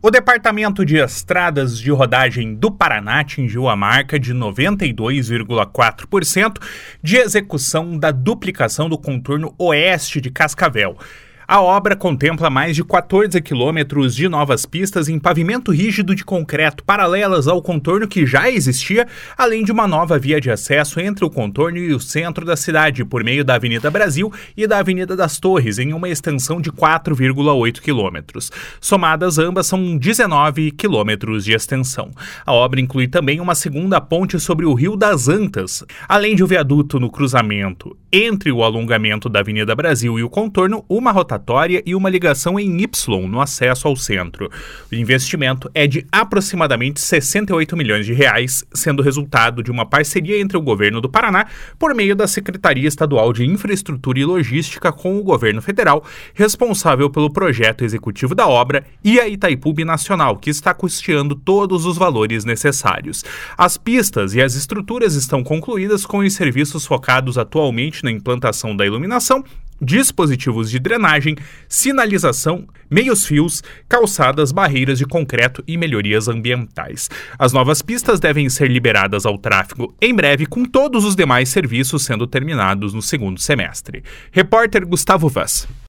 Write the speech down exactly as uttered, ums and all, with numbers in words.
O Departamento de Estradas de Rodagem do Paraná atingiu a marca de noventa e dois vírgula quatro por cento de execução da duplicação do contorno oeste de Cascavel. A obra contempla mais de quatorze quilômetros de novas pistas em pavimento rígido de concreto paralelas ao contorno que já existia, além de uma nova via de acesso entre o contorno e o centro da cidade, por meio da Avenida Brasil e da Avenida das Torres, em uma extensão de quatro vírgula oito quilômetros. Somadas, ambas são dezenove quilômetros de extensão. A obra inclui também uma segunda ponte sobre o Rio das Antas, além de um viaduto no cruzamento entre o alongamento da Avenida Brasil e o contorno, uma rotatória e uma ligação em Y no acesso ao centro. O investimento é de aproximadamente sessenta e oito milhões de reais, sendo resultado de uma parceria entre o governo do Paraná, por meio da Secretaria Estadual de Infraestrutura e Logística, com o governo federal, responsável pelo projeto executivo da obra, e a Itaipu Binacional, que está custeando todos os valores necessários. As pistas e as estruturas estão concluídas, com os serviços focados atualmente na implantação da iluminação, dispositivos de drenagem, sinalização, meios-fios, calçadas, barreiras de concreto e melhorias ambientais. As novas pistas devem ser liberadas ao tráfego em breve, com todos os demais serviços sendo terminados no segundo semestre. Repórter Gustavo Vaz.